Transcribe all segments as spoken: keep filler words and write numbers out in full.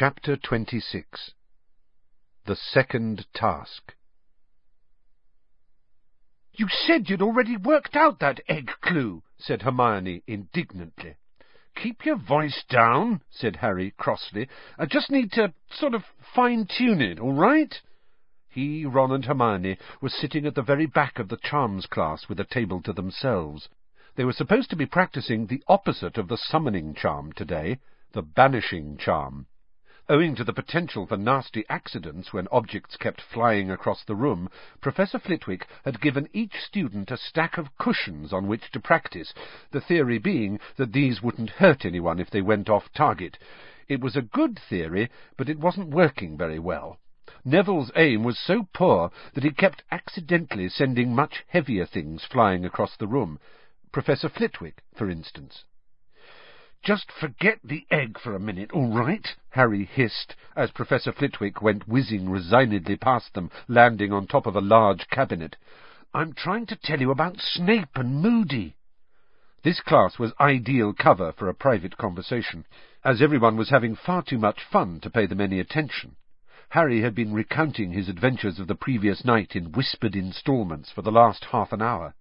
Chapter twenty-six. The Second Task. "You said you'd already worked out that egg clue," said Hermione indignantly. "Keep your voice down," said Harry crossly. "I just need to sort of fine-tune it, all right?" He, Ron and Hermione were sitting at the very back of the charms class with a table to themselves. They were supposed to be practicing the opposite of the summoning charm today, the banishing charm. Owing to the potential for nasty accidents when objects kept flying across the room, Professor Flitwick had given each student a stack of cushions on which to practice, the theory being that these wouldn't hurt anyone if they went off target. It was a good theory, but it wasn't working very well. Neville's aim was so poor that he kept accidentally sending much heavier things flying across the room. Professor Flitwick, for instance. "Just forget the egg for a minute, all right?" Harry hissed, as Professor Flitwick went whizzing resignedly past them, landing on top of a large cabinet. "I'm trying to tell you about Snape and Moody." This class was ideal cover for a private conversation, as everyone was having far too much fun to pay them any attention. Harry had been recounting his adventures of the previous night in whispered instalments for the last half an hour.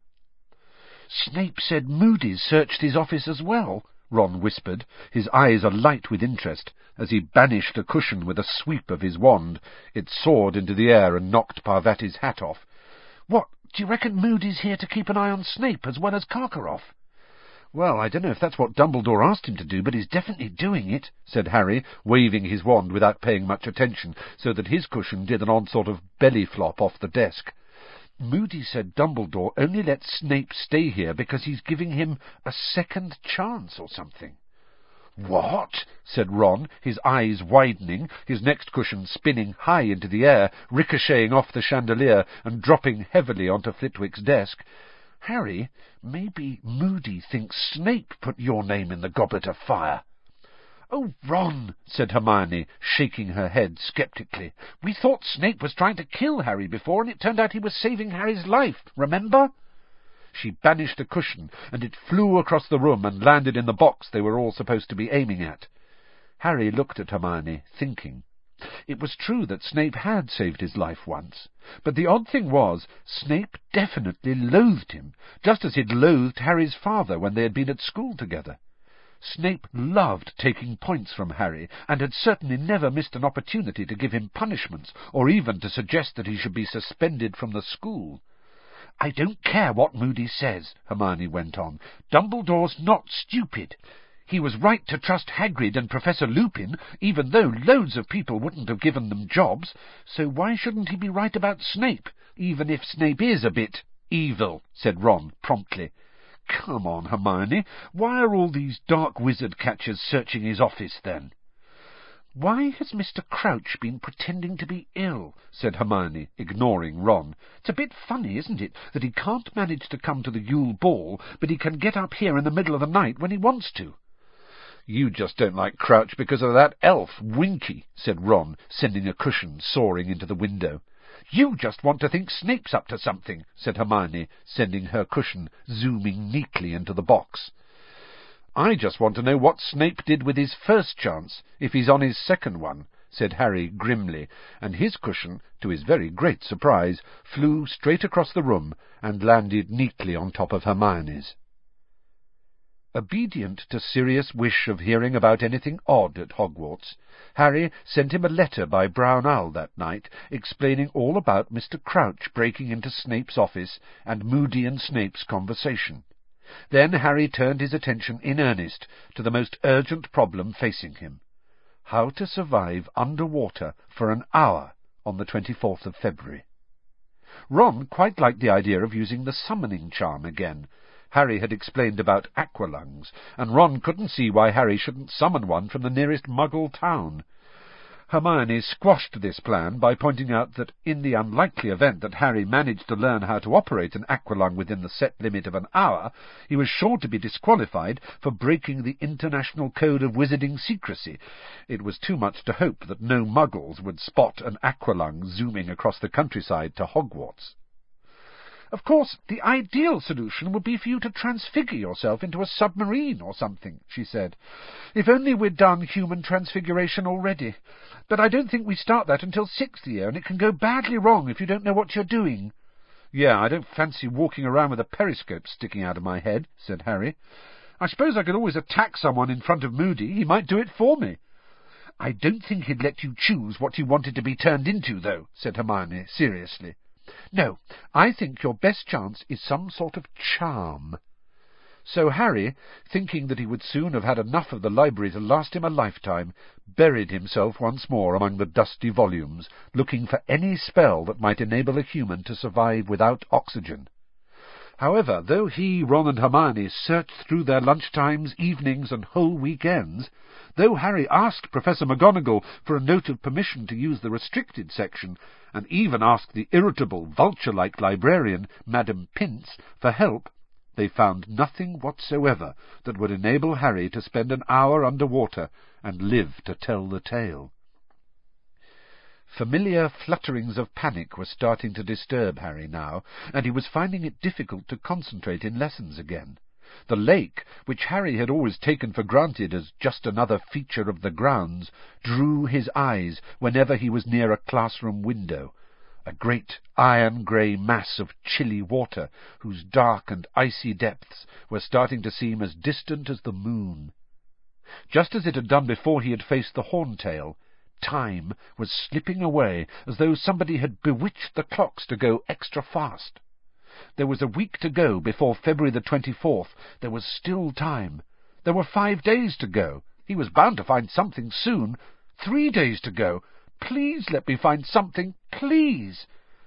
"Snape said Moody's searched his office as well," Ron whispered, his eyes alight with interest, as he banished a cushion with a sweep of his wand. It soared into the air and knocked Parvati's hat off. "What, do you reckon Moody's here to keep an eye on Snape as well as Karkaroff?" "Well, I don't know if that's what Dumbledore asked him to do, but he's definitely doing it," said Harry, waving his wand without paying much attention, so that his cushion did an odd sort of belly flop off the desk. "Moody said Dumbledore only lets Snape stay here because he's giving him a second chance or something." "What?" said Ron, his eyes widening, his next cushion spinning high into the air, ricocheting off the chandelier and dropping heavily onto Flitwick's desk. "Harry, maybe Moody thinks Snape put your name in the Goblet of Fire." "Oh, Ron," said Hermione, shaking her head sceptically. "We thought Snape was trying to kill Harry before, and it turned out he was saving Harry's life, remember?" She banished a cushion, and it flew across the room and landed in the box they were all supposed to be aiming at. Harry looked at Hermione, thinking. It was true that Snape had saved his life once, but the odd thing was, Snape definitely loathed him, just as he'd loathed Harry's father when they had been at school together. Snape loved taking points from Harry, and had certainly never missed an opportunity to give him punishments, or even to suggest that he should be suspended from the school. "I don't care what Moody says," Hermione went on. "Dumbledore's not stupid. He was right to trust Hagrid and Professor Lupin, even though loads of people wouldn't have given them jobs, so why shouldn't he be right about Snape, even if Snape is a bit evil?" said Ron promptly. "Come on, Hermione, why are all these dark wizard catchers searching his office, then?" "Why has Mister Crouch been pretending to be ill?" said Hermione, ignoring Ron. "It's a bit funny, isn't it, that he can't manage to come to the Yule Ball, but he can get up here in the middle of the night when he wants to." "You just don't like Crouch because of that elf, Winky," said Ron, sending a cushion soaring into the window. "You just want to think Snape's up to something," said Hermione, sending her cushion zooming neatly into the box. "I just want to know what Snape did with his first chance, if he's on his second one," said Harry grimly, and his cushion, to his very great surprise, flew straight across the room and landed neatly on top of Hermione's. Obedient to Sirius' wish of hearing about anything odd at Hogwarts, Harry sent him a letter by Brown Owl that night, explaining all about Mister Crouch breaking into Snape's office and Moody and Snape's conversation. Then Harry turned his attention in earnest to the most urgent problem facing him: how to survive underwater for an hour on the twenty-fourth of February. Ron quite liked the idea of using the summoning charm again. Harry had explained about aqualungs, and Ron couldn't see why Harry shouldn't summon one from the nearest Muggle town. Hermione squashed this plan by pointing out that in the unlikely event that Harry managed to learn how to operate an aqualung within the set limit of an hour, he was sure to be disqualified for breaking the International Code of Wizarding Secrecy. It was too much to hope that no Muggles would spot an aqualung zooming across the countryside to Hogwarts. Of course, the ideal solution would be for you to transfigure yourself into a submarine or something, she said. If only we'd done human transfiguration already. But I don't think we start that until sixth year, and it can go badly wrong if you don't know what you're doing. Yeah, I don't fancy walking around with a periscope sticking out of my head, said Harry. I suppose I could always attack someone in front of Moody. He might do it for me. I don't think he'd let you choose what you wanted to be turned into, though, said Hermione seriously. No, I think your best chance is some sort of charm. So Harry, thinking that he would soon have had enough of the library to last him a lifetime, buried himself once more among the dusty volumes, looking for any spell that might enable a human to survive without oxygen. However, though he, Ron and Hermione searched through their lunchtimes, evenings, and whole weekends, though Harry asked Professor McGonagall for a note of permission to use the restricted section, and even asked the irritable, vulture-like librarian, Madame Pince, for help, they found nothing whatsoever that would enable Harry to spend an hour under water and live to tell the tale. Familiar flutterings of panic were starting to disturb Harry now, and he was finding it difficult to concentrate in lessons again. The lake, which Harry had always taken for granted as just another feature of the grounds, drew his eyes whenever he was near a classroom window, a great iron-grey mass of chilly water, whose dark and icy depths were starting to seem as distant as the moon. Just as it had done before he had faced the Horntail, time was slipping away as though somebody had bewitched the clocks to go extra fast. There was a week to go before February the twenty-fourth. There was still time. There were five days to go. He was bound to find something soon. Three days to go. Please let me find something, please.